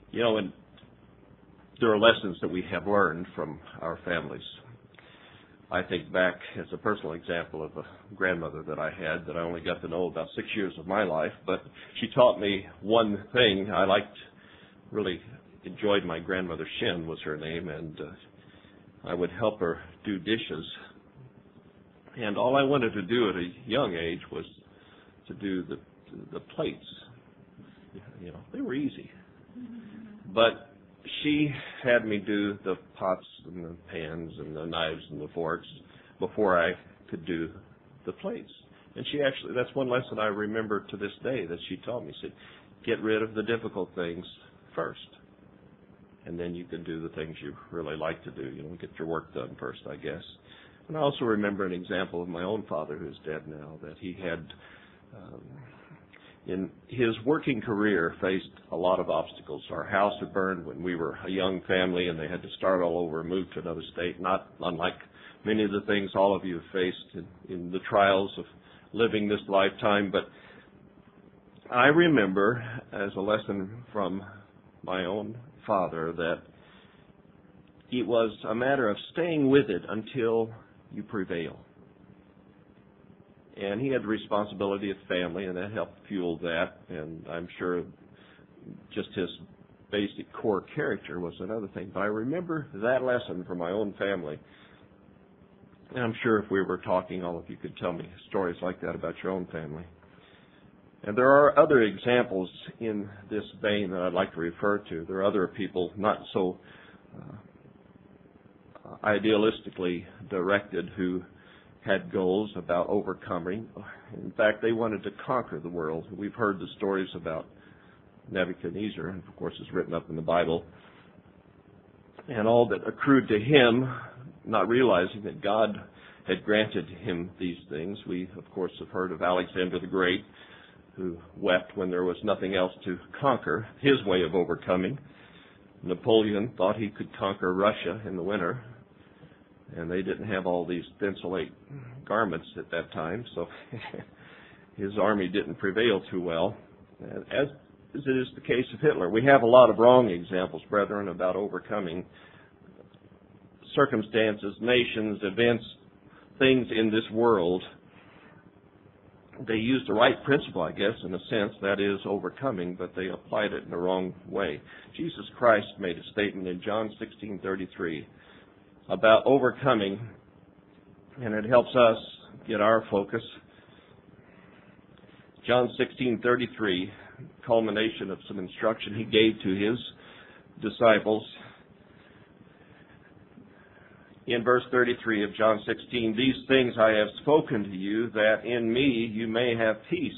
And there are lessons that we have learned from our families. I think back as a personal example of a grandmother that I had that I only got to know about 6 years of my life, but she taught me one thing. Really enjoyed my grandmother. Shin was her name, and I would help her do dishes. And all I wanted to do at a young age was to do the plates. They were easy. But she had me do the pots and the pans and the knives and the forks before I could do the plates. And that's one lesson I remember to this day that she taught me. She said, get rid of the difficult things first, and then you can do the things you really like to do. Get your work done first, I guess. And I also remember an example of my own father, who's dead now, that he had, in his working career, faced a lot of obstacles. Our house had burned when we were a young family, and they had to start all over and move to another state, not unlike many of the things all of you have faced in the trials of living this lifetime. But I remember, as a lesson from my own father, that it was a matter of staying with it until you prevail. And he had the responsibility of family, and that helped fuel that. And I'm sure just his basic core character was another thing. But I remember that lesson from my own family. And I'm sure if we were talking, all of you could tell me stories like that about your own family. And there are other examples in this vein that I'd like to refer to. There are other people not so idealistically directed who had goals about overcoming. In fact, they wanted to conquer the world. We've heard the stories about Nebuchadnezzar, and of course it's written up in the Bible, and all that accrued to him, not realizing that God had granted him these things. We, of course, have heard of Alexander the Great, who wept when there was nothing else to conquer, his way of overcoming. Napoleon thought he could conquer Russia in the winter, and they didn't have all these thinsulate garments at that time, so his army didn't prevail too well, as it is the case of Hitler. We have a lot of wrong examples, brethren, about overcoming circumstances, nations, events, things in this world. They used the right principle, I guess, in a sense, that is overcoming, but they applied it in the wrong way. Jesus Christ made a statement in John 16:33 about overcoming, and it helps us get our focus. John 16:33, culmination of some instruction he gave to his disciples. In verse 33 of John 16, these things I have spoken to you, that in me you may have peace.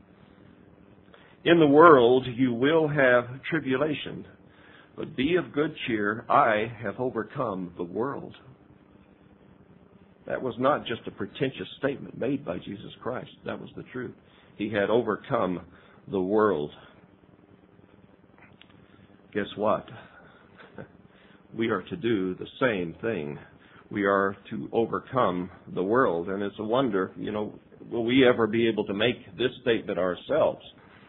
In the world you will have tribulation, but be of good cheer, I have overcome the world. That was not just a pretentious statement made by Jesus Christ. That was the truth. He had overcome the world. Guess what? We are to do the same thing. We are to overcome the world. And it's a wonder, will we ever be able to make this statement ourselves?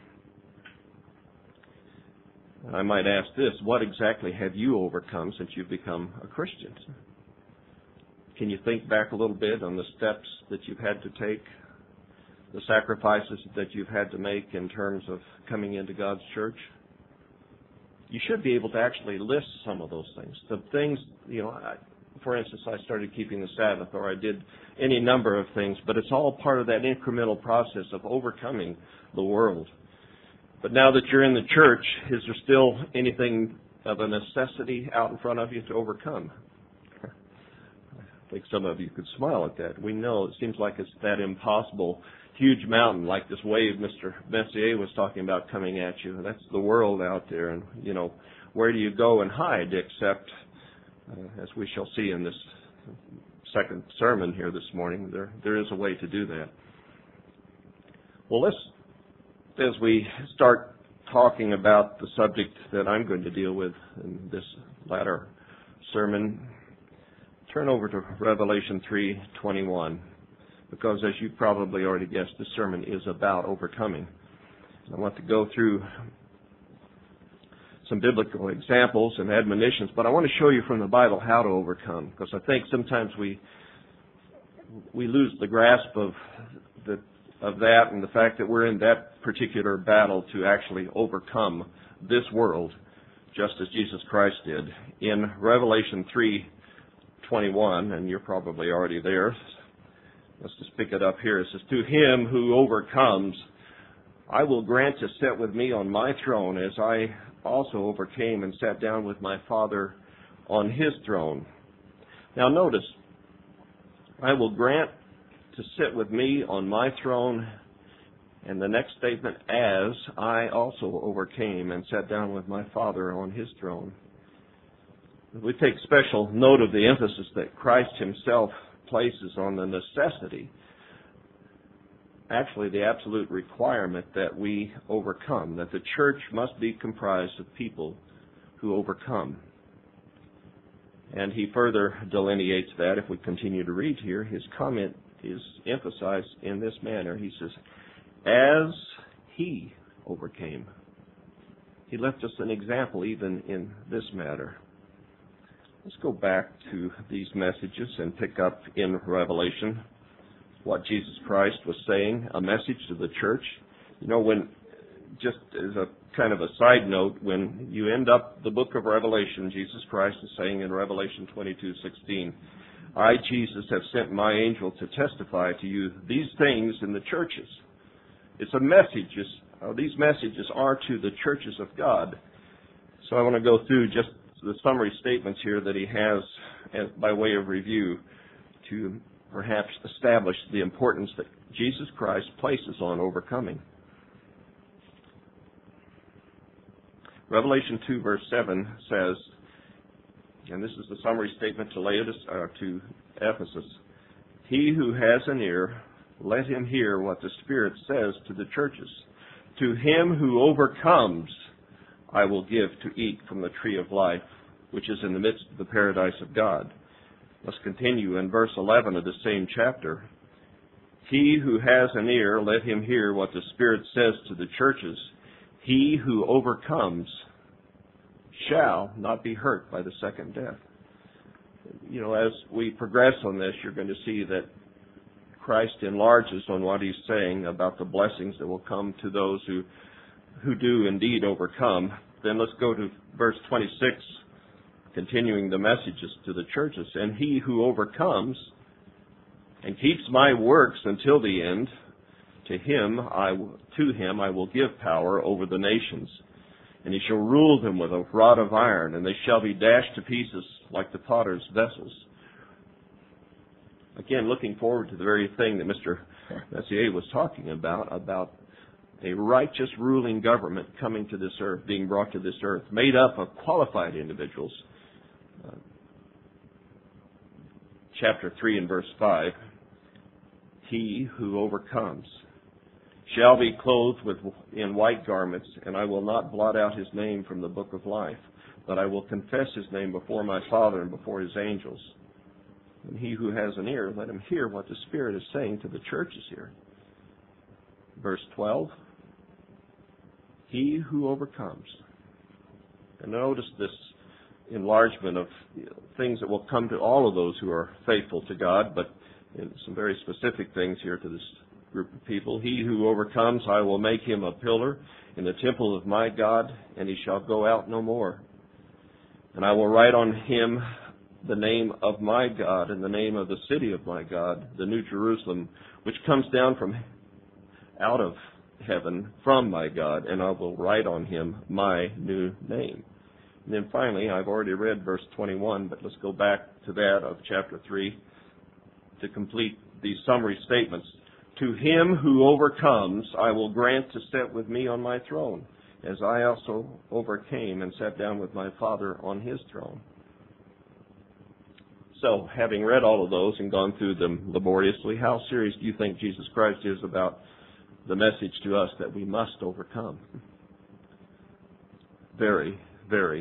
I might ask this, what exactly have you overcome since you've become a Christian? Can you think back a little bit on the steps that you've had to take, the sacrifices that you've had to make in terms of coming into God's church? You should be able to actually list some of those things. The things, for instance, I started keeping the Sabbath, or I did any number of things, but it's all part of that incremental process of overcoming the world. But now that you're in the church, is there still anything of a necessity out in front of you to overcome? I think some of you could smile at that. We know it seems like it's that impossible, huge mountain, like this wave Mr. Messier was talking about coming at you. That's the world out there, and, where do you go and hide except... as we shall see in this second sermon here this morning, there is a way to do that. Well, as we start talking about the subject that I'm going to deal with in this latter sermon, turn over to Revelation 3:21, because as you probably already guessed, this sermon is about overcoming. I want to go through some biblical examples and admonitions, but I want to show you from the Bible how to overcome, because I think sometimes we lose the grasp of that and the fact that we're in that particular battle to actually overcome this world, just as Jesus Christ did. In Revelation 3:21, and you're probably already there, let's just pick it up here. It says, "To him who overcomes, I will grant to sit with me on my throne, as I also overcame and sat down with my Father on his throne." Now notice, I will grant to sit with me on my throne, and the next statement, as I also overcame and sat down with my Father on his throne. We take special note of the emphasis that Christ himself places on the necessity, actually the absolute requirement, that we overcome, that the church must be comprised of people who overcome. And he further delineates that. If we continue to read here, his comment is emphasized in this manner. He says, as he overcame. He left us an example even in this matter. Let's go back to these messages and pick up in Revelation what Jesus Christ was saying, a message to the church. You know, when, just as a kind of a side note, when you end up the book of Revelation, Jesus Christ is saying in Revelation 22:16, I, Jesus, have sent my angel to testify to you these things in the churches. It's a message. These messages are to the churches of God. So I want to go through just the summary statements here that he has by way of review to perhaps establish the importance that Jesus Christ places on overcoming. Revelation 2 verse 7 says, and this is the summary statement to Ephesus, he who has an ear, let him hear what the Spirit says to the churches. To him who overcomes, I will give to eat from the tree of life, which is in the midst of the paradise of God. Let's continue in verse 11 of the same chapter. He who has an ear, let him hear what the Spirit says to the churches. He who overcomes shall not be hurt by the second death. You know, as we progress on this, you're going to see that Christ enlarges on what he's saying about the blessings that will come to those who do indeed overcome. Then let's go to verse 26, continuing the messages to the churches. And he who overcomes and keeps my works until the end, to him I will give power over the nations, and he shall rule them with a rod of iron, and they shall be dashed to pieces like the potter's vessels. Again, looking forward to the very thing that Mr. Messier was talking about a righteous ruling government coming to this earth, being brought to this earth, made up of qualified individuals. Chapter 3 and verse 5, he who overcomes shall be clothed in white garments, and I will not blot out his name from the book of life, but I will confess his name before my Father and before his angels. And he who has an ear, let him hear what the Spirit is saying to the churches here. Verse 12, he who overcomes. And notice this enlargement of things that will come to all of those who are faithful to God, but in some very specific things here to this group of people. He who overcomes, I will make him a pillar in the temple of my God, and he shall go out no more. And I will write on him the name of my God and the name of the city of my God, the New Jerusalem, which comes down from out of heaven from my God, and I will write on him my new name. And then finally, I've already read verse 21, but let's go back to that of chapter 3 to complete these summary statements. To him who overcomes, I will grant to sit with me on my throne, as I also overcame and sat down with my Father on his throne. So, having read all of those and gone through them laboriously, how serious do you think Jesus Christ is about the message to us that we must overcome? Very, very,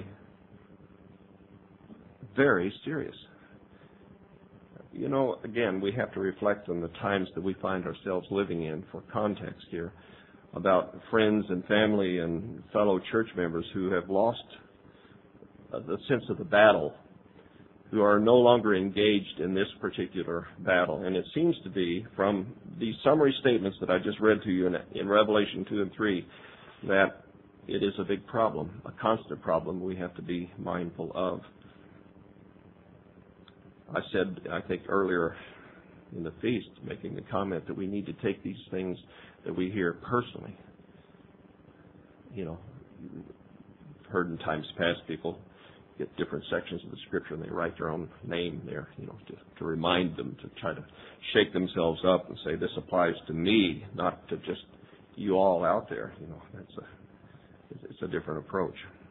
very serious. You know, again, we have to reflect on the times that we find ourselves living in for context here. about friends and family and fellow church members who have lost the sense of the battle, who are no longer engaged in this particular battle. And it seems to be, from these summary statements that I just read to you in Revelation 2 and 3, that it is a big problem, a constant problem we have to be mindful of. I said, I think earlier in the feast, making the comment that we need to take these things that we hear personally. You know, heard in times past people get different sections of the Scripture and they write their own name there, you know, to remind them, to try to shake themselves up and say, this applies to me, not to just you all out there. You know, it's a different approach.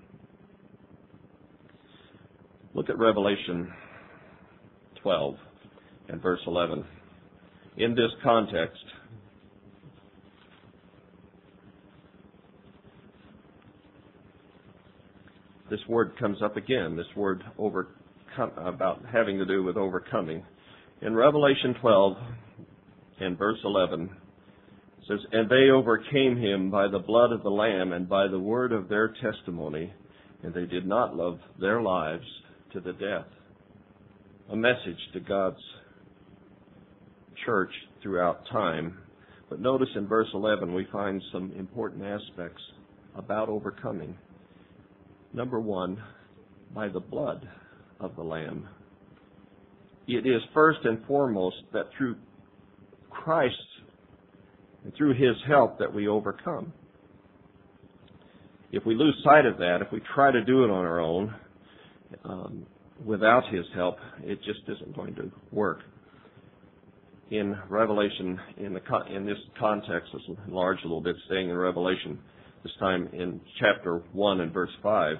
Look at Revelation 12 and verse 11. In this context, this word comes up again, this word about having to do with overcoming. In Revelation 12 and verse 11, it says, and they overcame him by the blood of the Lamb and by the word of their testimony, and they did not love their lives to the death. A message to God's church throughout time. But notice in verse 11 we find some important aspects about overcoming. Number one, by the blood of the Lamb. It is first and foremost that through Christ and through His help that we overcome. If we lose sight of that, if we try to do it on our own, without His help, it just isn't going to work. In Revelation, in this context, let's enlarge a little bit, staying in Revelation, this time in chapter 1 and verse 5.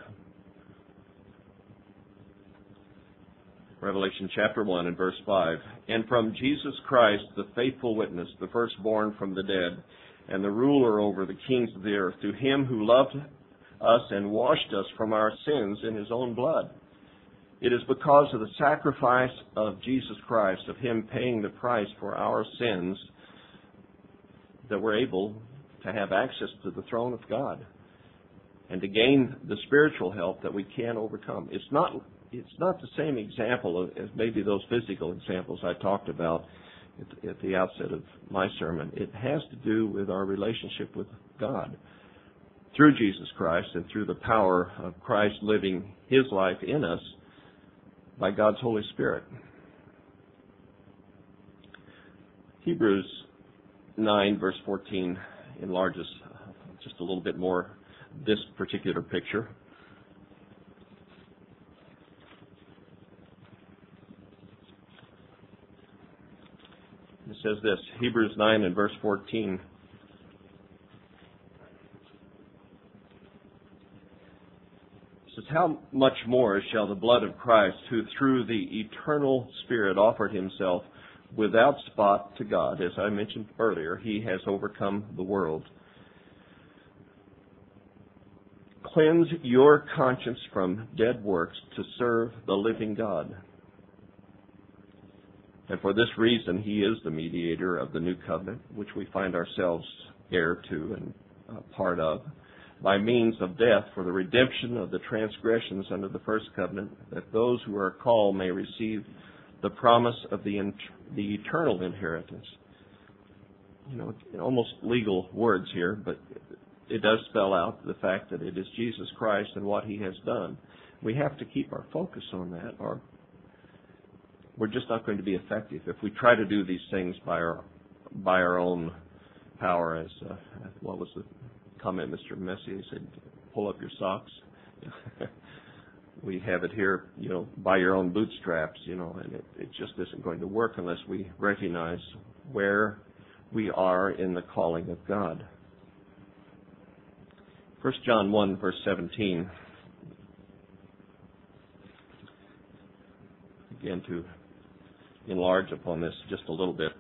Revelation chapter 1 and verse 5. And from Jesus Christ, the faithful witness, the firstborn from the dead, and the ruler over the kings of the earth, to Him who loved us and washed us from our sins in His own blood. It is because of the sacrifice of Jesus Christ, of Him paying the price for our sins, that we're able to have access to the throne of God and to gain the spiritual help that we can overcome. It's not the same example as maybe those physical examples I talked about at the outset of my sermon. It has to do with our relationship with God through Jesus Christ and through the power of Christ living His life in us by God's Holy Spirit. Hebrews 9 verse 14 enlarges just a little bit more this particular picture. It says this, Hebrews 9 and verse 14. It says, how much more shall the blood of Christ, who through the eternal Spirit offered Himself without spot to God, as I mentioned earlier, He has overcome the world, cleanse your conscience from dead works to serve the living God. And for this reason, He is the mediator of the new covenant, which we find ourselves heir to and part of, by means of death for the redemption of the transgressions under the first covenant, that those who are called may receive the promise of the eternal inheritance. You know, almost legal words here, but it does spell out the fact that it is Jesus Christ and what He has done. We have to keep our focus on that, or we're just not going to be effective. If we try to do these things by our own power, as what was the comment Mr. Messier said, pull up your socks. We have it here, you know, by your own bootstraps, you know, and it just isn't going to work unless we recognize where we are in the calling of God. 1 John 1, verse 17. Again, to enlarge upon this just a little bit.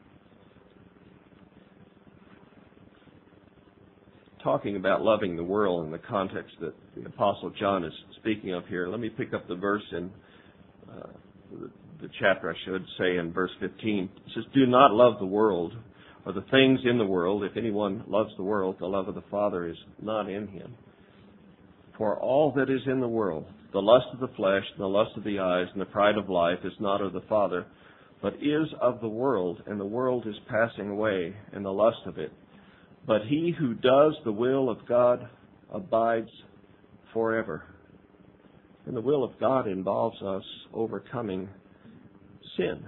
Talking about loving the world in the context that the Apostle John is speaking of here, let me pick up the verse in the chapter, I should say, in verse 15. It says, do not love the world or the things in the world. If anyone loves the world, the love of the Father is not in him. For all that is in the world, the lust of the flesh, and the lust of the eyes, and the pride of life is not of the Father, but is of the world, and the world is passing away, and the lust of it. But he who does the will of God abides forever. And the will of God involves us overcoming sin.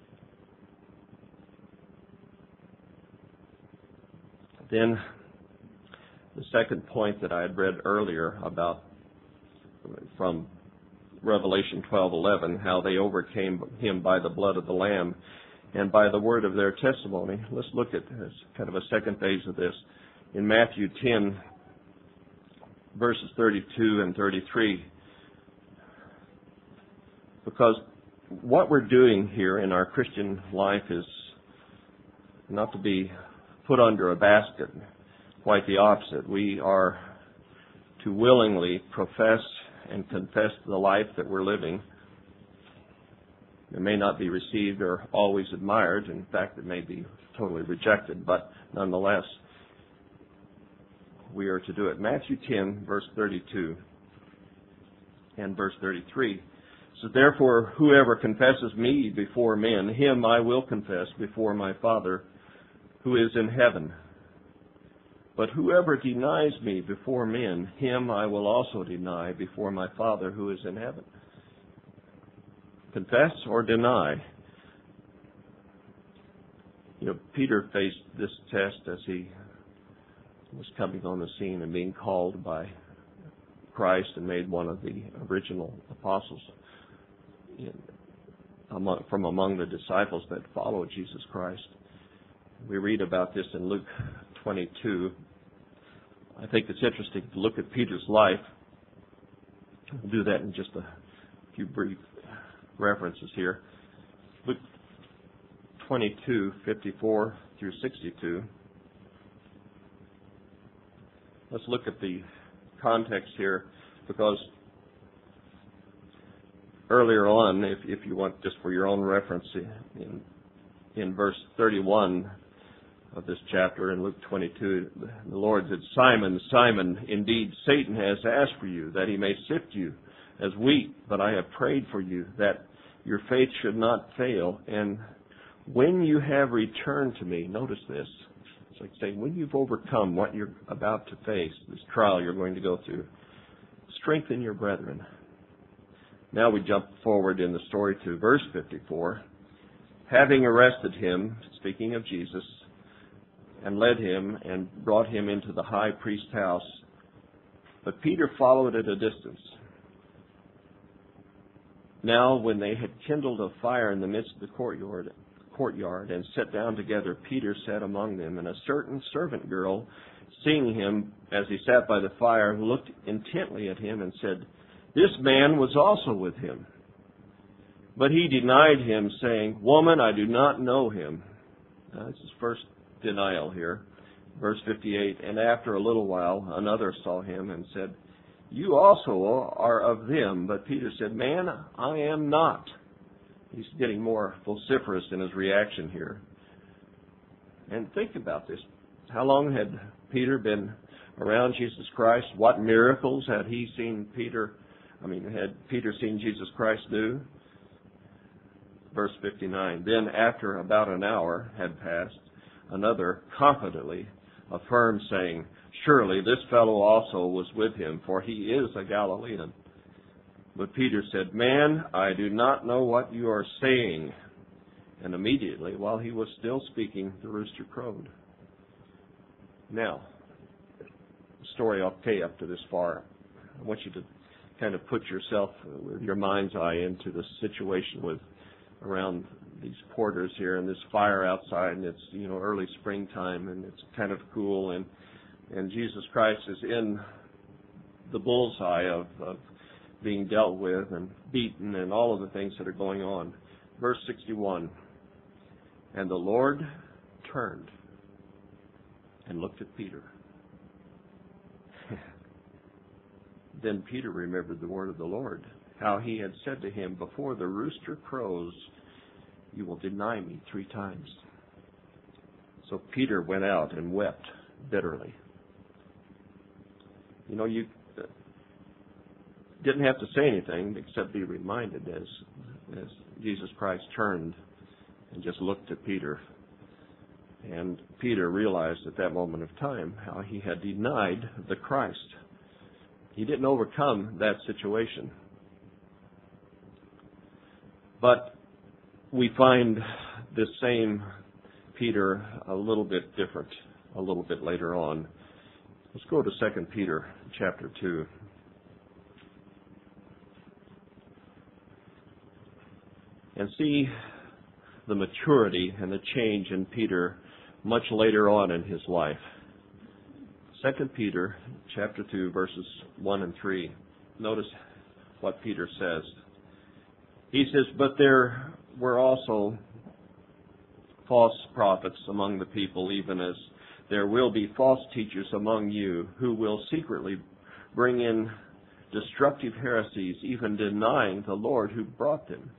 Then the second point that I had read earlier about from Revelation 12:11, how they overcame him by the blood of the Lamb and by the word of their testimony. Let's look at this, kind of a second phase of this. In Matthew 10, verses 32 and 33, because what we're doing here in our Christian life is not to be put under a basket, quite the opposite. We are to willingly profess and confess the life that we're living. It may not be received or always admired. In fact, it may be totally rejected, but nonetheless, we are to do it. Matthew 10, verse 32 and verse 33. So therefore, whoever confesses me before men, him I will confess before my Father who is in heaven. But whoever denies me before men, him I will also deny before my Father who is in heaven. Confess or deny. Peter faced this test as he was coming on the scene and being called by Christ and made one of the original apostles from among the disciples that followed Jesus Christ. We read about this in Luke 22. I think it's interesting to look at Peter's life. We'll do that in just a few brief references here. Luke 22:54 through 62. Let's look at the context here, because earlier on, if you want just for your own reference, in verse 31 of this chapter in Luke 22, the Lord said, Simon, Simon, indeed Satan has asked for you, that he may sift you as wheat, but I have prayed for you, that your faith should not fail. And when you have returned to me, notice this, it's like saying, when you've overcome what you're about to face, this trial you're going to go through, strengthen your brethren. Now we jump forward in the story to verse 54. Having arrested him, speaking of Jesus, and led him and brought him into the high priest's house, but Peter followed at a distance. Now when they had kindled a fire in the midst of the courtyard and sat down together, Peter sat among them, and a certain servant girl, seeing him as he sat by the fire, looked intently at him and said, This man was also with him. But he denied him, saying, Woman, I do not know him. This is first denial here. Verse 58, And after a little while, another saw him and said, You also are of them. But Peter said, Man, I am not. He's getting more vociferous in his reaction here. And think about this. How long had Peter been around Jesus Christ? What miracles had he seen had Peter seen Jesus Christ do? Verse 59, Then after about an hour had passed, another confidently affirmed, saying, Surely this fellow also was with him, for he is a Galilean. But Peter said, Man, I do not know what you are saying. And immediately, while he was still speaking, the rooster crowed. Now, story okay up to this far. I want you to kind of put yourself with your mind's eye into the situation around these quarters here and this fire outside, and it's early springtime and it's kind of cool, and Jesus Christ is in the bullseye of being dealt with and beaten and all of the things that are going on. Verse 61, And the Lord turned and looked at Peter. Then Peter remembered the word of the Lord, how he had said to him, Before the rooster crows, you will deny me 3 times. So Peter went out and wept bitterly. You didn't have to say anything except be reminded as Jesus Christ turned and just looked at Peter. And Peter realized at that moment of time how he had denied the Christ. He didn't overcome that situation. But we find this same Peter a little bit different a little bit later on. Let's go to 2 Peter chapter 2. And see the maturity and the change in Peter much later on in his life. 2 Peter chapter 2, verses 1 and 3. Notice what Peter says. He says, "But there were also false prophets among the people, even as there will be false teachers among you, who will secretly bring in destructive heresies, even denying the Lord who brought them,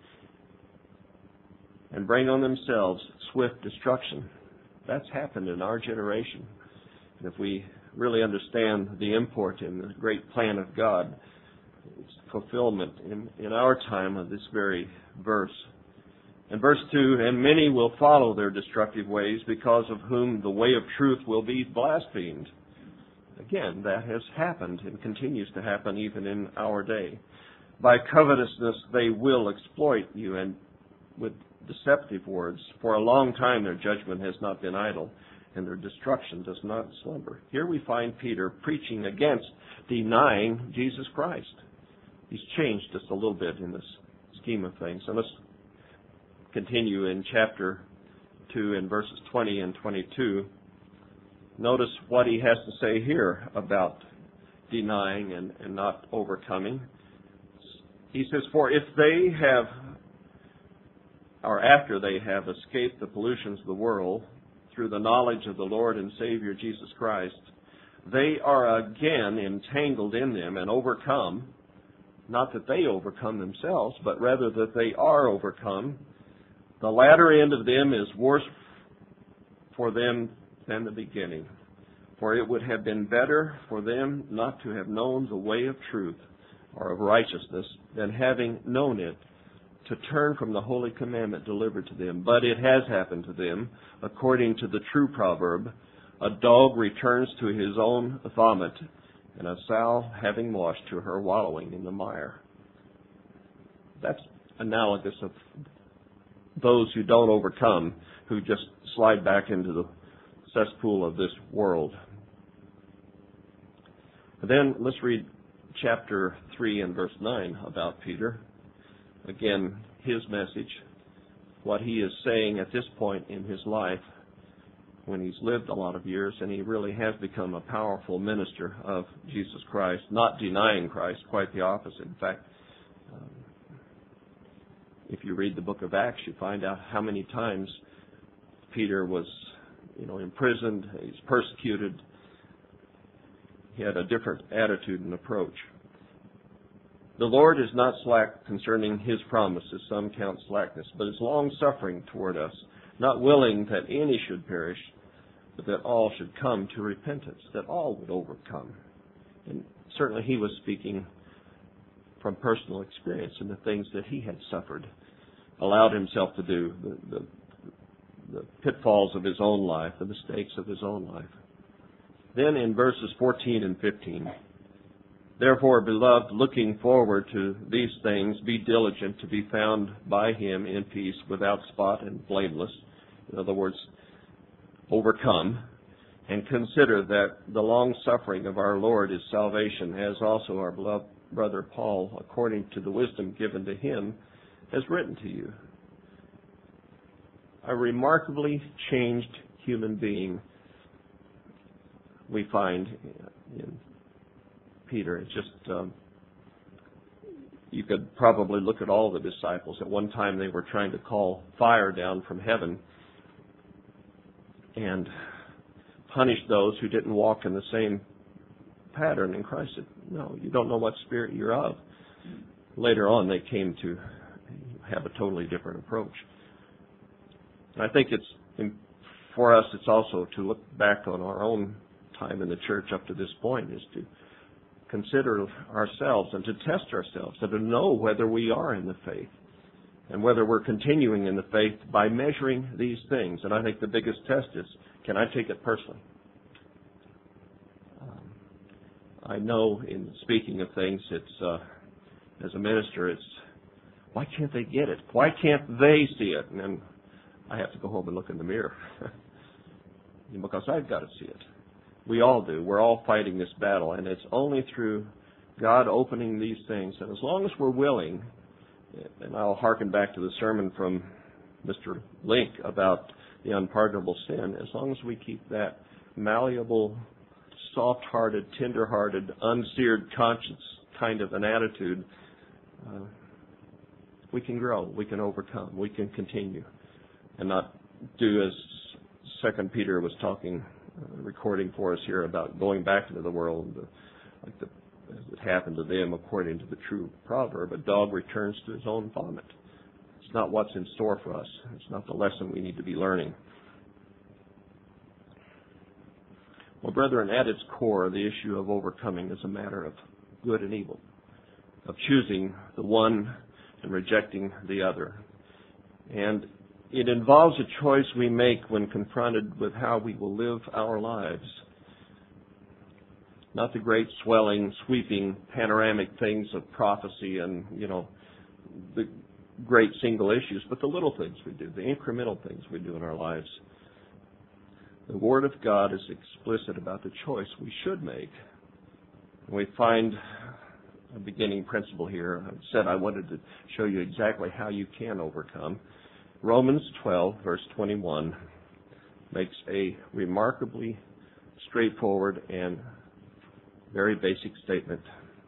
and bring on themselves swift destruction." That's happened in our generation. And if we really understand the import and the great plan of God, it's fulfillment in our time of this very verse. In verse 2, "And many will follow their destructive ways, because of whom the way of truth will be blasphemed." Again, that has happened and continues to happen even in our day. "By covetousness they will exploit you, and with deceptive words. For a long time their judgment has not been idle, and their destruction does not slumber." Here we find Peter preaching against denying Jesus Christ. He's changed just a little bit in this scheme of things. And let's continue in chapter 2 in verses 20 and 22. Notice what he has to say here about denying and not overcoming. He says, "For if they have, or after they have escaped the pollutions of the world through the knowledge of the Lord and Savior Jesus Christ, they are again entangled in them and overcome, not that they overcome themselves, but rather that they are overcome. The latter end of them is worse for them than the beginning. For it would have been better for them not to have known the way of truth or of righteousness than having known it, to turn from the holy commandment delivered to them. But it has happened to them, according to the true proverb, a dog returns to his own vomit, and a sow having washed to her wallowing in the mire." That's analogous of those who don't overcome, who just slide back into the cesspool of this world. Then let's read chapter 3 and verse 9 about Peter. Again, his message, what he is saying at this point in his life, when he's lived a lot of years, and he really has become a powerful minister of Jesus Christ, not denying Christ, quite the opposite. In fact, if you read the book of Acts, you find out how many times Peter was, imprisoned, he's persecuted. He had a different attitude and approach. "The Lord is not slack concerning his promises, some count slackness, but is long-suffering toward us, not willing that any should perish, but that all should come to repentance," that all would overcome. And certainly he was speaking from personal experience and the things that he had suffered, allowed himself to do, the pitfalls of his own life, the mistakes of his own life. Then in verses 14 and 15, "Therefore, beloved, looking forward to these things, be diligent to be found by him in peace, without spot and blameless." In other words, overcome. "And consider that the long suffering of our Lord is salvation, as also our beloved brother Paul, according to the wisdom given to him, has written to you." A remarkably changed human being we find in Peter. It's just, you could probably look at all the disciples. At one time they were trying to call fire down from heaven and punish those who didn't walk in the same pattern. And Christ said, "No, you don't know what spirit you're of." Later on they came to have a totally different approach. And I think it's for us, it's also to look back on our own time in the church up to this point, is to consider ourselves and to test ourselves and to know whether we are in the faith and whether we're continuing in the faith by measuring these things. And I think the biggest test is, can I take it personally? I know in speaking of things, it's as a minister, it's, why can't they get it? Why can't they see it? And then I have to go home and look in the mirror because I've got to see it. We all do. We're all fighting this battle, and it's only through God opening these things. And as long as we're willing, and I'll hearken back to the sermon from Mr. Link about the unpardonable sin, as long as we keep that malleable, soft-hearted, tender-hearted, unseared conscience kind of an attitude, we can grow, we can overcome, we can continue, and not do as 2 Peter was talking, recording for us here about going back into the world, as it happened to them according to the true proverb, a dog returns to his own vomit. It's not what's in store for us. It's not the lesson we need to be learning. Well, brethren, at its core, the issue of overcoming is a matter of good and evil, of choosing the one and rejecting the other. And it involves a choice we make when confronted with how we will live our lives. Not the great swelling, sweeping, panoramic things of prophecy and, the great single issues, but the little things we do, the incremental things we do in our lives. The Word of God is explicit about the choice we should make. We find a beginning principle here. I said I wanted to show you exactly how you can overcome. Romans 12, verse 21, makes a remarkably straightforward and very basic statement.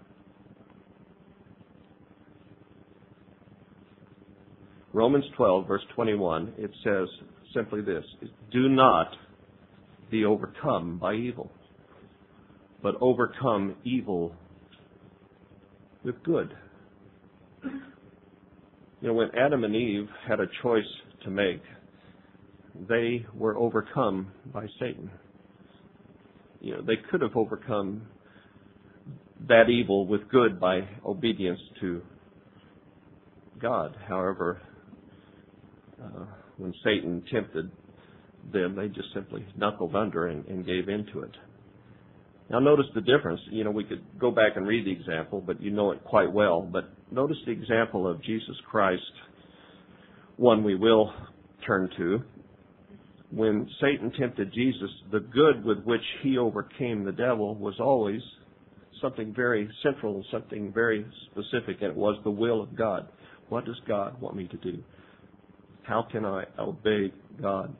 Romans 12, verse 21, it says simply this: do not be overcome by evil, but overcome evil with good. When Adam and Eve had a choice to make, they were overcome by Satan. They could have overcome that evil with good by obedience to God. However, when Satan tempted them, they just simply knuckled under and gave into it. Now notice the difference. We could go back and read the example, but you know it quite well. But notice the example of Jesus Christ, one we will turn to. When Satan tempted Jesus, the good with which he overcame the devil was always something very central, something very specific, and it was the will of God. What does God want me to do? How can I obey God?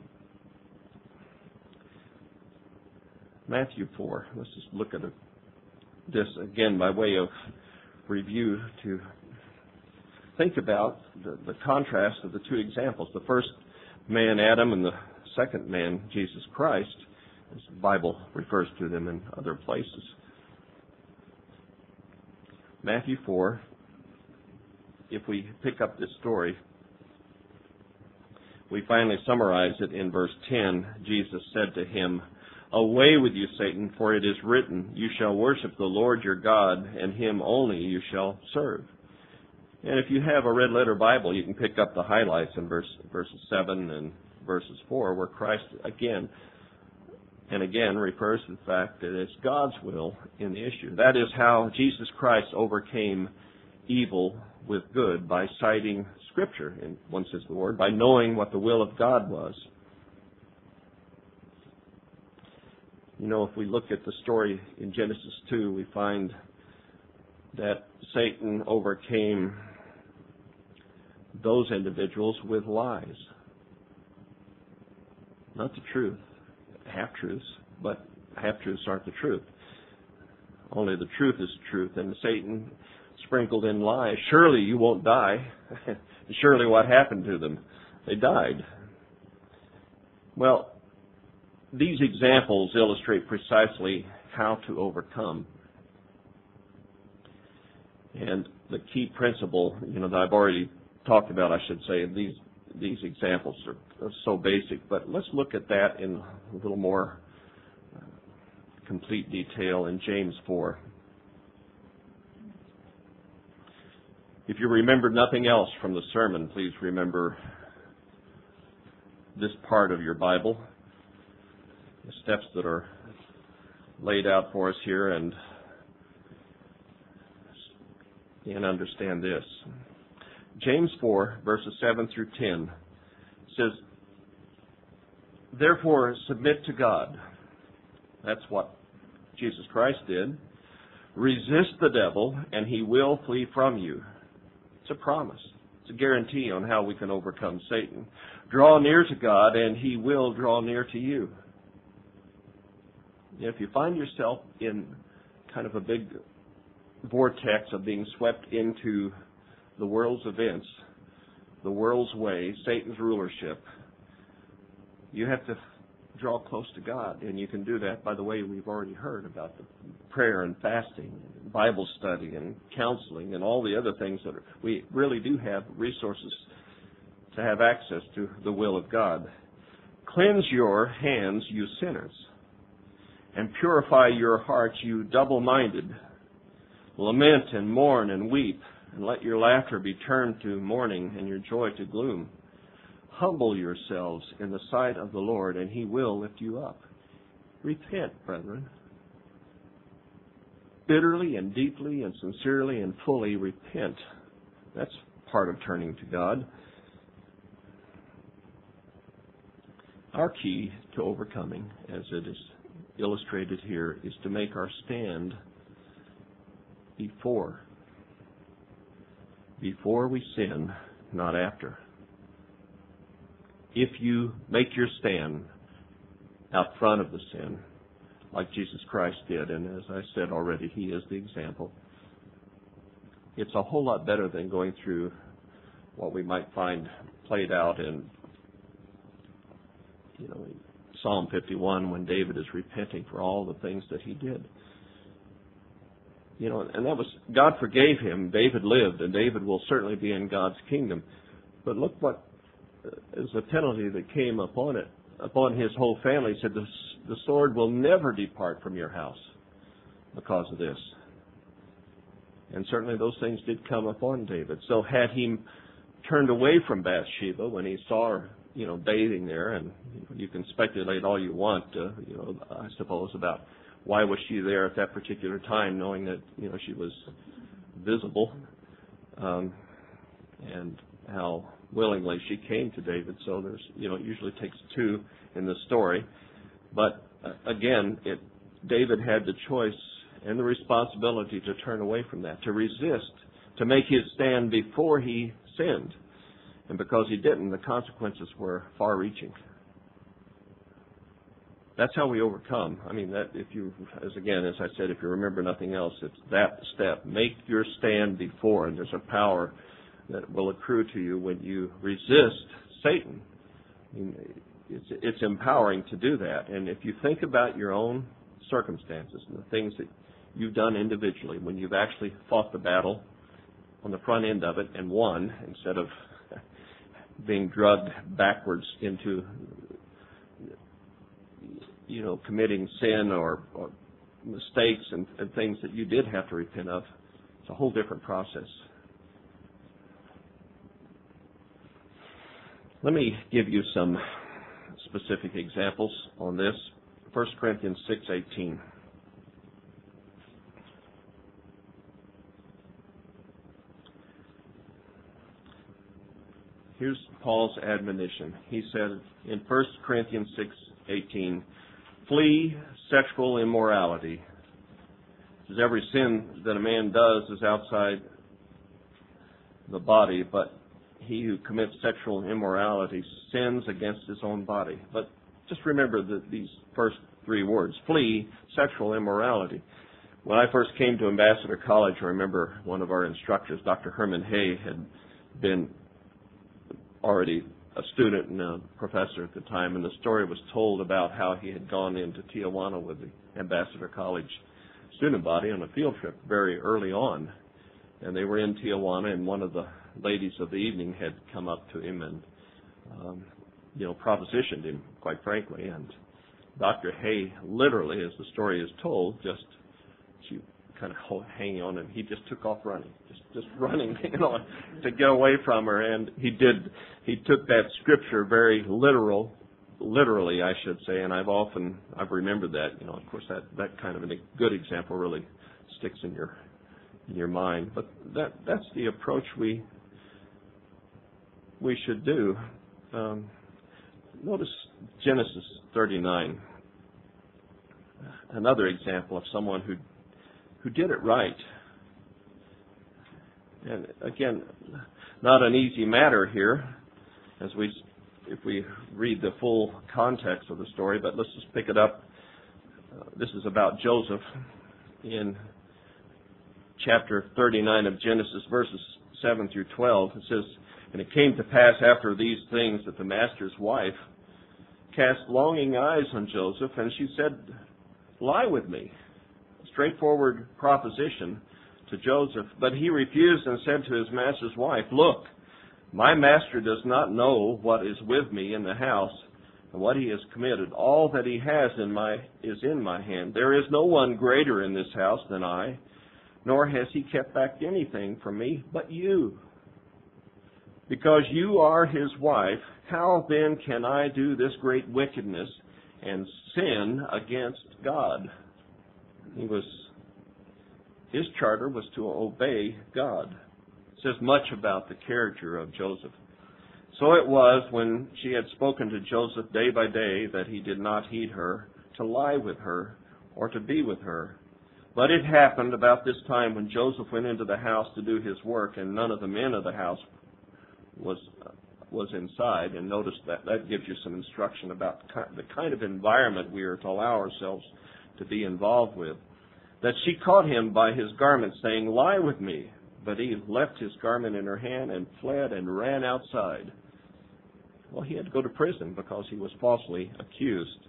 Matthew 4. Let's just look at this again by way of review to think about the contrast of the two examples. The first man, Adam, and the second man, Jesus Christ, as the Bible refers to them in other places. Matthew 4, if we pick up this story, we finally summarize it in verse 10. Jesus said to him, "Away with you, Satan, for it is written, you shall worship the Lord your God, and him only you shall serve." And if you have a red letter Bible, you can pick up the highlights in verses 7 and verses 4, where Christ again and again refers to the fact that it's God's will in the issue. That is how Jesus Christ overcame evil with good, by citing Scripture, in one sense of the word, by knowing what the will of God was. If we look at the story in Genesis 2, we find that Satan overcame those individuals with lies. Not the truth, half-truths, but half-truths aren't the truth. Only the truth is the truth, and Satan sprinkled in lies. Surely you won't die. Surely what happened to them? They died. Well, these examples illustrate precisely how to overcome. And the key principle, that I've already talked about, I should say, these these examples are so basic, but let's look at that in a little more complete detail in James 4. If you remember nothing else from the sermon, please remember this part of your Bible, the steps that are laid out for us here, and understand this. James 4, verses 7 through 10 says, "Therefore submit to God." That's what Jesus Christ did. "Resist the devil, and he will flee from you." It's a promise. It's a guarantee on how we can overcome Satan. "Draw near to God, and he will draw near to you." If you find yourself in kind of a big vortex of being swept into the world's events, the world's way, Satan's rulership, you have to draw close to God. And you can do that by the way we've already heard about the prayer and fasting, and Bible study and counseling and all the other things that we really do have resources to have access to the will of God. "Cleanse your hands, you sinners, and purify your hearts, you double-minded. Lament and mourn and weep, and let your laughter be turned to mourning and your joy to gloom. Humble yourselves in the sight of the Lord, and he will lift you up." Repent, brethren. Bitterly and deeply and sincerely and fully repent. That's part of turning to God. Our key to overcoming, as it is illustrated here, is to make our stand before we sin, not after. If you make your stand out front of the sin, like Jesus Christ did, and as I said already, he is the example, it's a whole lot better than going through what we might find played out in Psalm 51 when David is repenting for all the things that he did. And that was, God forgave him, David lived, and David will certainly be in God's kingdom. But look what is the penalty that came upon his whole family. He said, the sword will never depart from your house because of this. And certainly those things did come upon David. So had he turned away from Bathsheba when he saw her, bathing there, and you can speculate all you want, I suppose, about why was she there at that particular time, knowing that, she was visible, and how willingly she came to David. So there's, it usually takes two in the story. But again, David had the choice and the responsibility to turn away from that, to resist, to make his stand before he sinned. And because he didn't, the consequences were far-reaching. That's how we overcome. I mean, that as I said, if you remember nothing else, it's that step. Make your stand before, and there's a power that will accrue to you when you resist Satan. I mean, it's empowering to do that. And if you think about your own circumstances and the things that you've done individually, when you've actually fought the battle on the front end of it and won, instead of being drugged backwards into, committing sin or mistakes and things that you did have to repent of, it's a whole different process. Let me give you some specific examples on this. 1 Corinthians 6:18. Here's Paul's admonition. He said in 1 Corinthians 6:18, "Flee sexual immorality." It says every sin that a man does is outside the body, but he who commits sexual immorality sins against his own body. But just remember these first three words, flee sexual immorality. When I first came to Ambassador College, I remember one of our instructors, Dr. Herman Hay, had been already a student and a professor at the time, and the story was told about how he had gone into Tijuana with the Ambassador College student body on a field trip very early on. And they were in Tijuana, and one of the ladies of the evening had come up to him and propositioned him, quite frankly. And Dr. Hay, literally, as the story is told, she kind of hanging on him. He just took off running, just running, to get away from her. And he took that scripture very literally, I should say. And I've remembered that. Of course, that kind of a good example really sticks in your mind. But that's the approach we should do. Notice Genesis 39, another example of someone who did it right. And again, not an easy matter here, if we read the full context of the story. But let's just pick it up. This is about Joseph in chapter 39 of Genesis, verses 7 through 12. It says, "And it came to pass after these things that the master's wife cast longing eyes on Joseph, and she said, 'Lie with me.'" Straightforward proposition to Joseph. But he refused and said to his master's wife, "Look, my master does not know what is with me in the house and what he has committed. All that he has is in my hand. There is no one greater in this house than I, nor has he kept back anything from me but you. Because you are his wife, how then can I do this great wickedness and sin against God?" His charter was to obey God. It says much about the character of Joseph. "So it was, when she had spoken to Joseph day by day, that he did not heed her, to lie with her, or to be with her. But it happened about this time, when Joseph went into the house to do his work, and none of the men of the house was inside." And notice that gives you some instruction about the kind of environment we are to allow ourselves to be involved with. "That she caught him by his garment, saying, 'Lie with me.' But he left his garment in her hand and fled and ran outside." Well, he had to go to prison because he was falsely accused.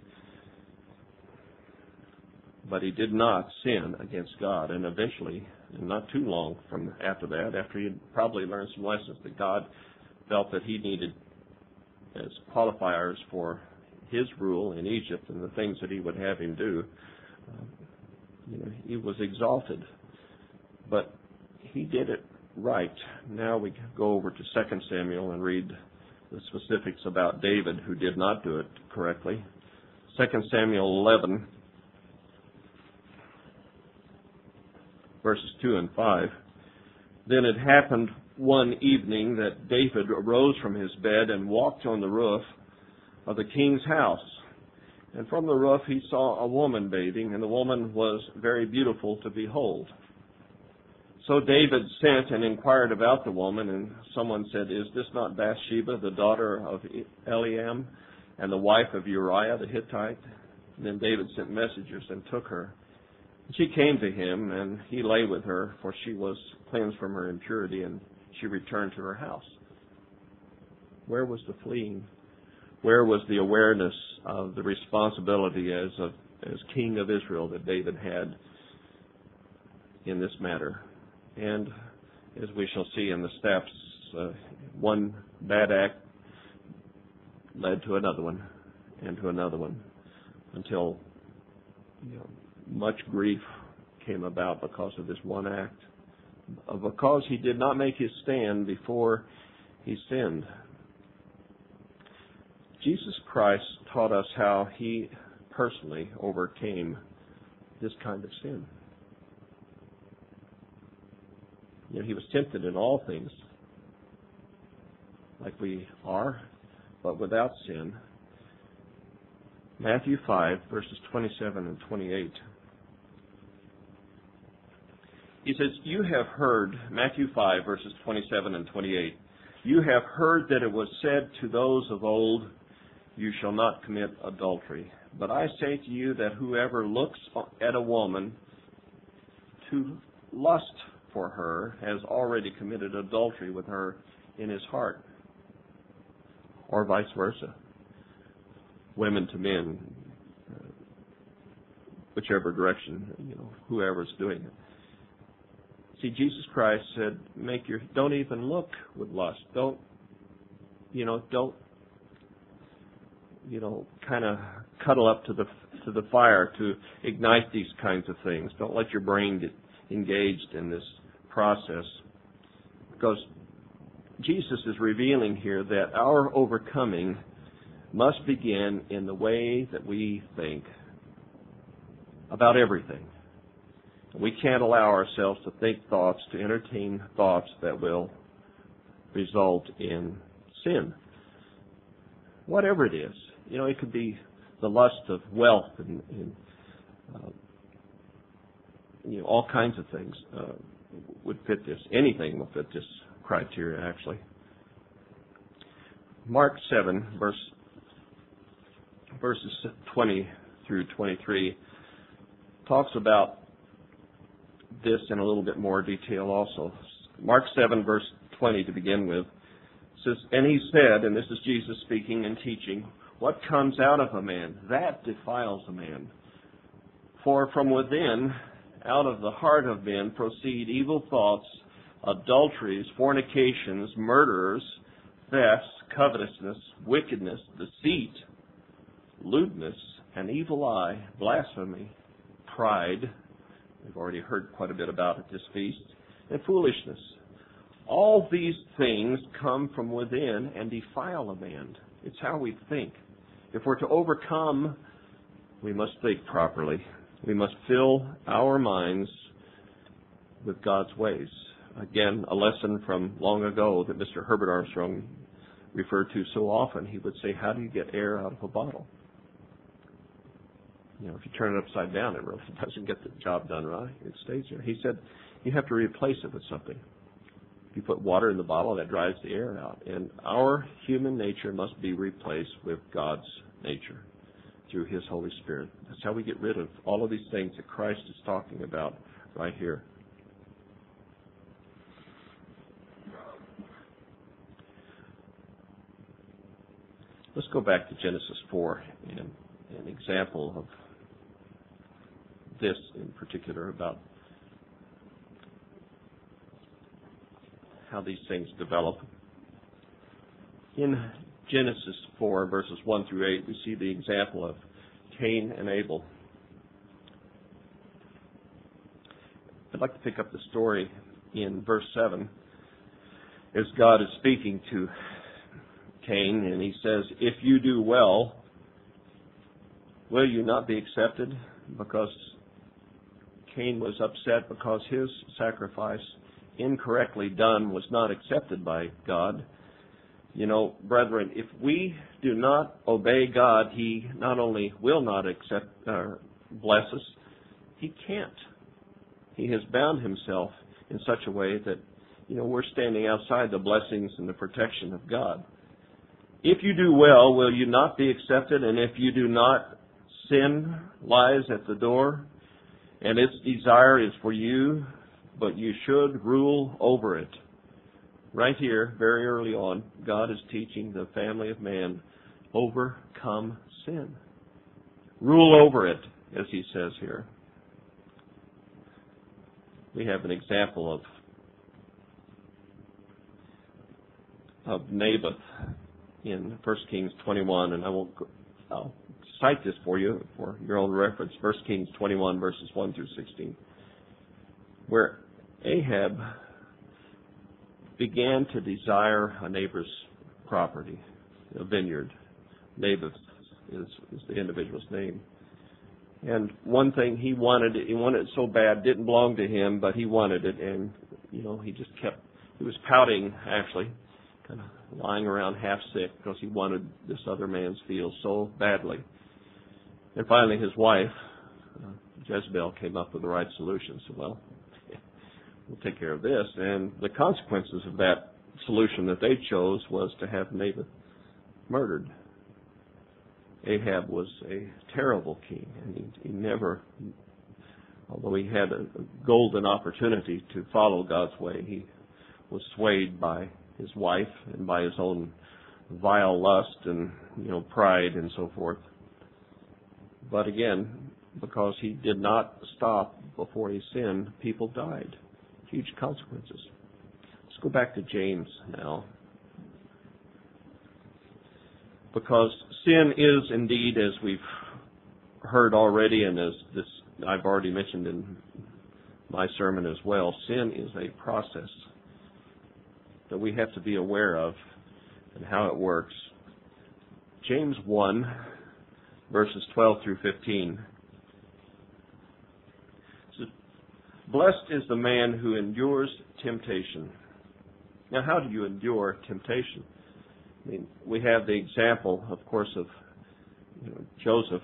But he did not sin against God. And eventually, and not too long after that, after he had probably learned some lessons that God felt that he needed as qualifiers for his rule in Egypt and the things that he would have him do, he was exalted. But he did it right. Now we go over to 2 Samuel and read the specifics about David, who did not do it correctly. 2 Samuel 11, verses 2 and 5. "Then it happened one evening that David arose from his bed and walked on the roof of the king's house. And from the roof he saw a woman bathing, and the woman was very beautiful to behold. So David sent and inquired about the woman, and someone said, 'Is this not Bathsheba, the daughter of Eliam, and the wife of Uriah the Hittite?' And then David sent messengers and took her. She came to him, and he lay with her, for she was cleansed from her impurity, and she returned to her house." Where was the fleeing? Where was the awareness of the responsibility as king of Israel that David had in this matter? And as we shall see in the steps, one bad act led to another one and to another one, until much grief came about because of this one act, because he did not make his stand before he sinned. Jesus Christ taught us how he personally overcame this kind of sin. He was tempted in all things, like we are, but without sin. Matthew 5, verses 27 and 28. He says, "You have heard," Matthew 5, verses 27 and 28, "You have heard that it was said to those of old, 'You shall not commit adultery.' But I say to you that whoever looks at a woman to lust for her has already committed adultery with her in his heart." Or vice versa. Women to men, whichever direction, whoever's doing it. See, Jesus Christ said, don't even look with lust. Don't kind of cuddle up to the fire to ignite these kinds of things. Don't let your brain get engaged in this process, because Jesus is revealing here that our overcoming must begin in the way that we think about everything. We can't allow ourselves to think thoughts, to entertain thoughts that will result in sin. Whatever it is. It could be the lust of wealth and all kinds of things would fit this. Anything will fit this criteria, actually. Mark 7, verses 20 through 23, talks about this in a little bit more detail also. Mark 7, verse 20 to begin with, says, "And he said," and this is Jesus speaking and teaching, "What comes out of a man, that defiles a man. For from within, out of the heart of men, proceed evil thoughts, adulteries, fornications, murders, thefts, covetousness, wickedness, deceit, lewdness, an evil eye, blasphemy, pride," we've already heard quite a bit about at this feast, "and foolishness. All these things come from within and defile a man." It's how we think. If we're to overcome, we must think properly. We must fill our minds with God's ways. Again, a lesson from long ago that Mr. Herbert Armstrong referred to so often. He would say, how do you get air out of a bottle? If you turn it upside down, it really doesn't get the job done right. It stays there. He said, you have to replace it with something. If you put water in the bottle, that dries the air out. And our human nature must be replaced with God's nature through His Holy Spirit. That's how we get rid of all of these things that Christ is talking about right here. Let's go back to Genesis 4 and an example of this in particular, about how these things develop. In Genesis 4, verses 1 through 8, we see the example of Cain and Abel. I'd like to pick up the story in verse 7 as God is speaking to Cain, and he says, "If you do well, will you not be accepted?" Because Cain was upset because his sacrifice, incorrectly done, was not accepted by God. Brethren, if we do not obey God, He not only will not accept or bless us, He can't. He has bound Himself in such a way that, we're standing outside the blessings and the protection of God. If you do well, will you not be accepted? And if you do not, sin lies at the door, and its desire is for you, but you should rule over it. Right here, very early on, God is teaching the family of man, overcome sin. Rule over it, as He says here. We have an example of Naboth in 1 Kings 21, and I'll cite this for you for your own reference. 1 Kings 21, verses 1 through 16, where Ahab began to desire a neighbor's property, a vineyard. Naboth is the individual's name. And one thing he wanted it so bad, didn't belong to him, but he wanted it, and he was pouting, actually, kind of lying around half sick because he wanted this other man's field so badly. And finally his wife, Jezebel, came up with the right solution. So, we'll take care of this. And the consequences of that solution that they chose was to have Naboth murdered. Ahab was a terrible king, and he never, although he had a golden opportunity to follow God's way, he was swayed by his wife and by his own vile lust and pride and so forth. But again, because he did not stop before he sinned, people died. Huge consequences. Let's go back to James now. Because sin is indeed, as we've heard already, and as I've already mentioned in my sermon as well, sin is a process that we have to be aware of and how it works. James 1, verses 12 through 15. Says, "Blessed is the man who endures temptation." Now, how do you endure temptation? I mean, we have the example, of course, of Joseph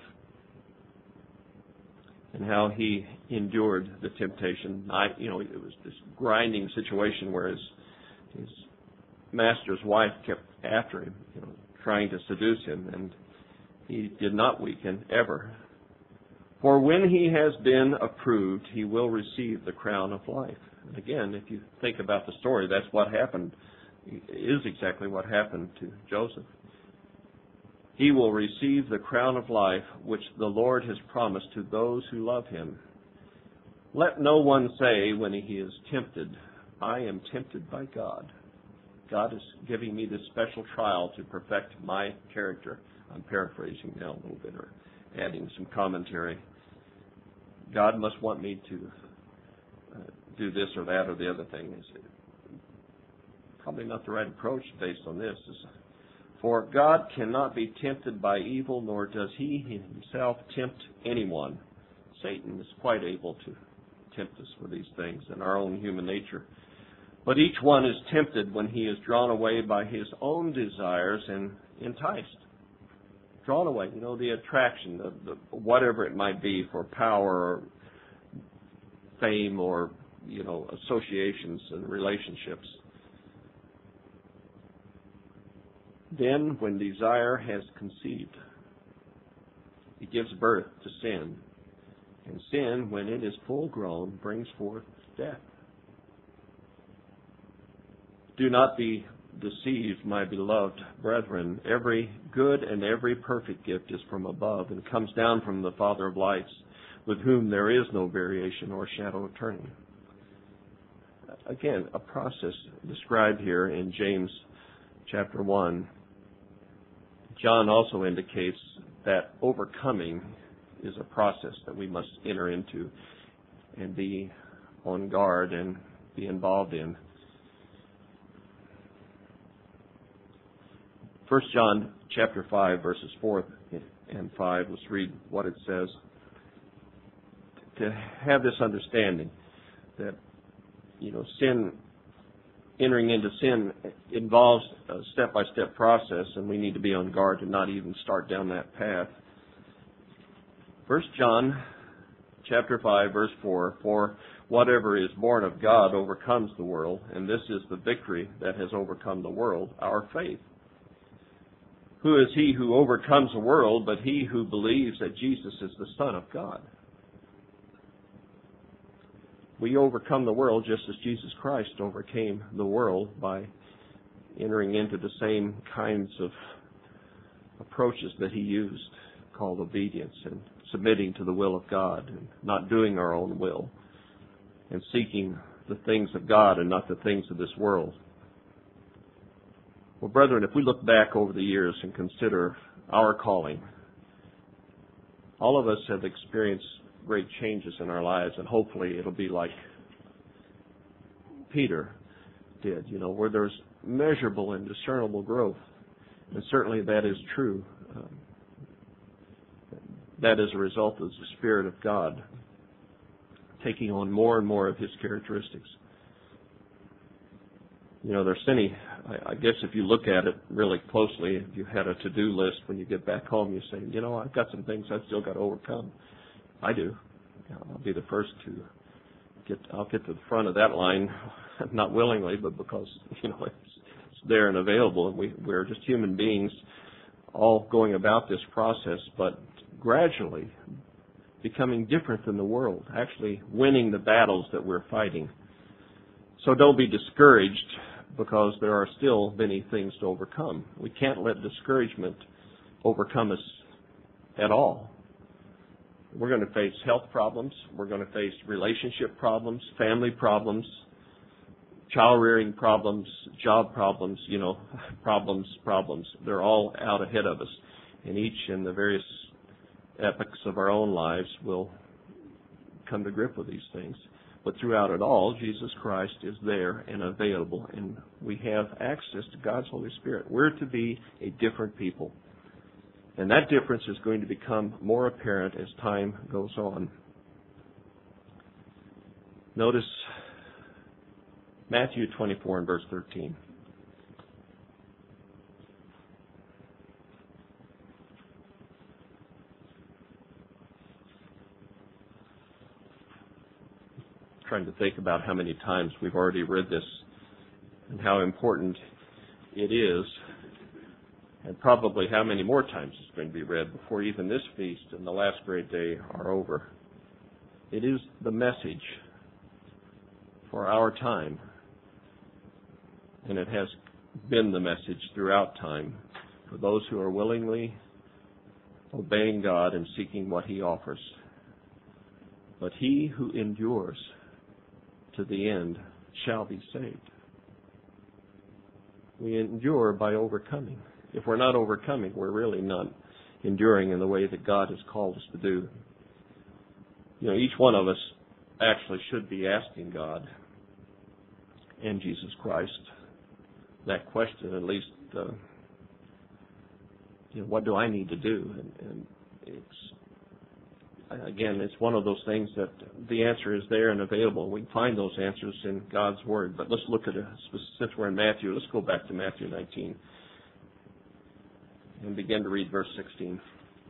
and how he endured the temptation. It was this grinding situation where his master's wife kept after him, trying to seduce him, and he did not weaken ever. "For when he has been approved, he will receive the crown of life." And again, if you think about the story, that's what happened, is exactly what happened to Joseph. "He will receive the crown of life, which the Lord has promised to those who love him. Let no one say when he is tempted, 'I am tempted by God.' God is giving me this special trial to perfect my character." I'm paraphrasing now a little bit, or adding some commentary. God must want me to do this or that or the other thing. Is probably not the right approach based on this. "For God cannot be tempted by evil, nor does he himself tempt anyone." Satan is quite able to tempt us with these things in our own human nature. "But each one is tempted when he is drawn away by his own desires and enticed." Drawn away, the attraction, the whatever it might be, for power or fame or, associations and relationships. "Then when desire has conceived, it gives birth to sin. And sin, when it is full grown, brings forth death. Do not be deceived, my beloved brethren. Every good and every perfect gift is from above and comes down from the Father of lights, with whom there is no variation or shadow of turning." Again, a process described here in James chapter 1. John also indicates that overcoming is a process that we must enter into and be on guard and be involved in. 1 John chapter 5, verses 4 and 5. Let's read what it says. To have this understanding that, sin, entering into sin involves a step-by-step process, and we need to be on guard to not even start down that path. 1 John chapter 5, verse 4, "For whatever is born of God overcomes the world, and this is the victory that has overcome the world, our faith. Who is he who overcomes the world but he who believes that Jesus is the Son of God?" We overcome the world just as Jesus Christ overcame the world by entering into the same kinds of approaches that he used, called obedience and submitting to the will of God and not doing our own will and seeking the things of God and not the things of this world. Well, brethren, if we look back over the years and consider our calling, all of us have experienced great changes in our lives, and hopefully it'll be like Peter did, where there's measurable and discernible growth. And certainly that is true. That is a result of the Spirit of God taking on more and more of His characteristics. There's any, I guess if you look at it really closely, if you had a to-do list when you get back home, you say, I've got some things I've still got to overcome. I do. I'll be the first to I'll get to the front of that line, not willingly, but because, it's there and available. And we're just human beings all going about this process, but gradually becoming different than the world, actually winning the battles that we're fighting. So don't be discouraged because there are still many things to overcome. We can't let discouragement overcome us at all. We're going to face health problems. We're going to face relationship problems, family problems, child-rearing problems, job problems, problems. They're all out ahead of us. And each in the various epochs of our own lives will come to grip with these things. But throughout it all, Jesus Christ is there and available, and we have access to God's Holy Spirit. We're to be a different people. And that difference is going to become more apparent as time goes on. Notice Matthew 24 and verse 13. Trying to think about how many times we've already read this and how important it is, and probably how many more times it's going to be read before even this feast and the last great day are over. It is the message for our time, and it has been the message throughout time for those who are willingly obeying God and seeking what He offers. But he who endures to the end shall be saved. We endure by overcoming. If we're not overcoming, we're really not enduring in the way that God has called us to do. Each one of us actually should be asking God and Jesus Christ that question, at least, what do I need to do? And it's one of those things that the answer is there and available. We can find those answers in God's Word. But let's look at since we're in Matthew, let's go back to Matthew 19 and begin to read verse 16.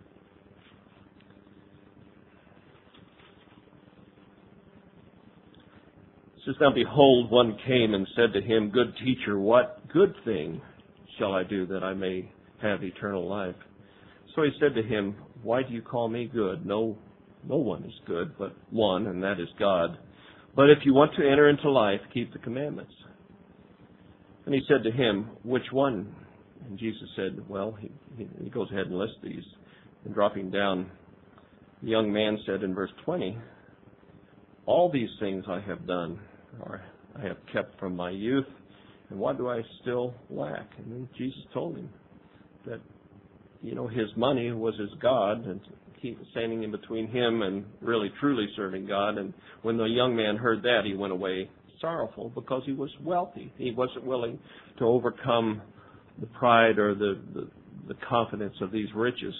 It says, "Now behold, one came and said to him, Good teacher, what good thing shall I do that I may have eternal life? So he said to him, Why do you call me good? No one is good but one, and that is God. But if you want to enter into life, keep the commandments. And he said to him, Which one? And Jesus said, well, he goes ahead and lists these. And dropping down, the young man said in verse 20, All these things I have done, or I have kept from my youth, and what do I still lack? And then Jesus told him that, his money was his God, and he was standing in between him and really truly serving God. And when the young man heard that, he went away sorrowful because he was wealthy. He wasn't willing to overcome the pride or the confidence of these riches.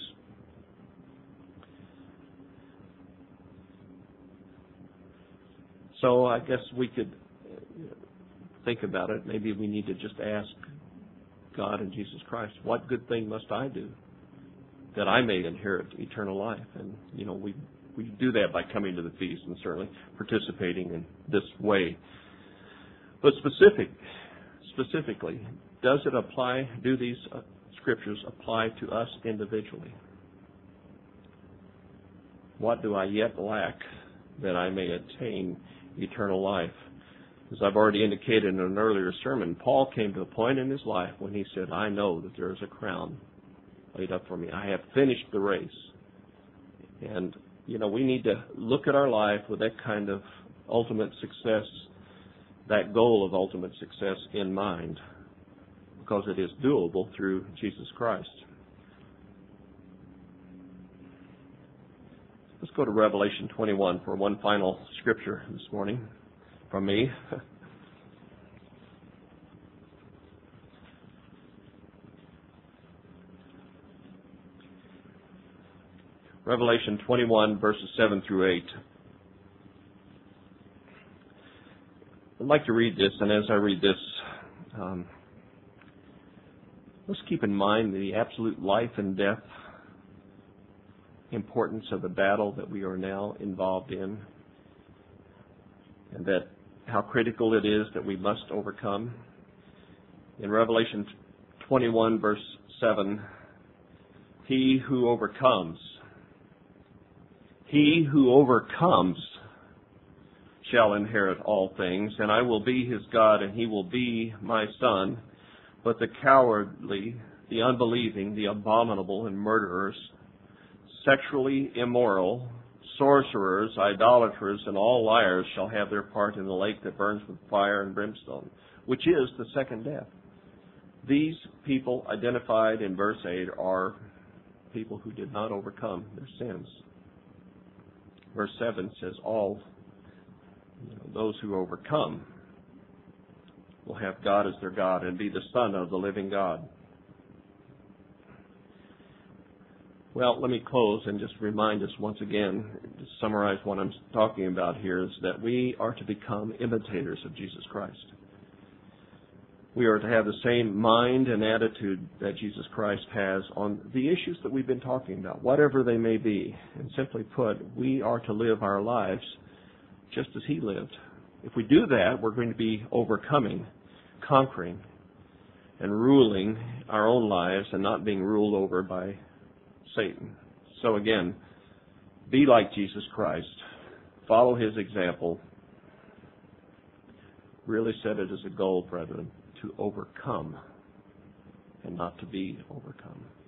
So I guess we could think about it. Maybe we need to just ask God and Jesus Christ, what good thing must I do that I may inherit eternal life? And, we do that by coming to the feast and certainly participating in this way. But specifically, do these scriptures apply to us individually? What do I yet lack that I may attain eternal life? As I've already indicated in an earlier sermon, Paul came to a point in his life when he said, I know that there is a crown laid up for me. I have finished the race. And, we need to look at our life with that kind of ultimate success, that goal of ultimate success in mind, because it is doable through Jesus Christ. Let's go to Revelation 21 for one final scripture this morning from me. Revelation 21, verses 7 through 8. I'd like to read this, and as I read this, let's keep in mind the absolute life and death importance of the battle that we are now involved in, and that how critical it is that we must overcome. In Revelation 21, verse 7, He who overcomes shall inherit all things, and I will be his God, and he will be my son. But the cowardly, the unbelieving, the abominable, and murderers, sexually immoral, sorcerers, idolaters, and all liars shall have their part in the lake that burns with fire and brimstone, which is the second death. These people identified in verse 8 are people who did not overcome their sins. Verse 7 says all those who overcome will have God as their God and be the Son of the living God. Well, let me close and just remind us once again, to summarize what I'm talking about here, is that we are to become imitators of Jesus Christ. We are to have the same mind and attitude that Jesus Christ has on the issues that we've been talking about, whatever they may be. And simply put, we are to live our lives just as He lived. If we do that, we're going to be overcoming, conquering, and ruling our own lives and not being ruled over by Satan. So again, be like Jesus Christ. Follow His example. Really set it as a goal, brethren, to overcome and not to be overcome.